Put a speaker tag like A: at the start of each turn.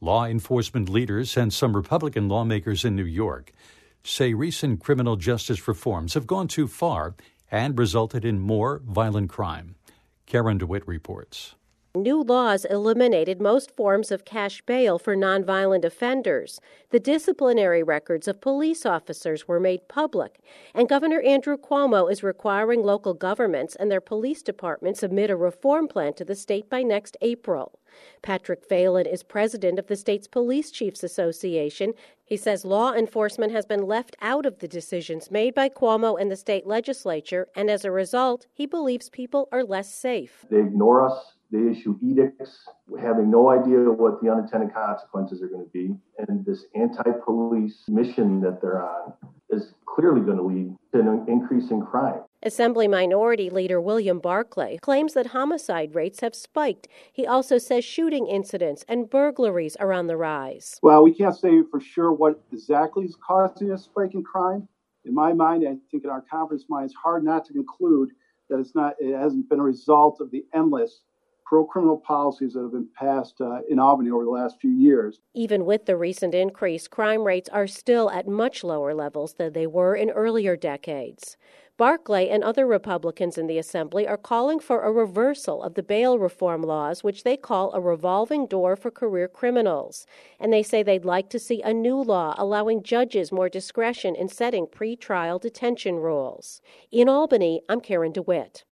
A: Law enforcement leaders and some Republican lawmakers in New York say recent criminal justice reforms have gone too far and resulted in more violent crime. Karen DeWitt reports.
B: New laws eliminated most forms of cash bail for nonviolent offenders. The disciplinary records of police officers were made public, and Governor Andrew Cuomo is requiring local governments and their police departments submit a reform plan to the state by next April. Patrick Phelan is president of the state's Police Chiefs Association. He says law enforcement has been left out of the decisions made by Cuomo and the state legislature, and as a result, he believes people are less safe.
C: They ignore us. They issue edicts, having no idea what the unintended consequences are going to be. And this anti-police mission that they're on is clearly going to lead to an increase in crime.
B: Assembly Minority Leader William Barclay claims that homicide rates have spiked. He also says shooting incidents and burglaries are on the rise.
D: Well, we can't say for sure what exactly is causing a spike in crime. In my mind, I think in our conference mind, it's hard not to conclude that it hasn't been a result of the endless pro-criminal policies that have been passed in Albany over the last few years.
B: Even with the recent increase, crime rates are still at much lower levels than they were in earlier decades. Barclay and other Republicans in the Assembly are calling for a reversal of the bail reform laws, which they call a revolving door for career criminals. And they say they'd like to see a new law allowing judges more discretion in setting pretrial detention rules. In Albany, I'm Karen DeWitt.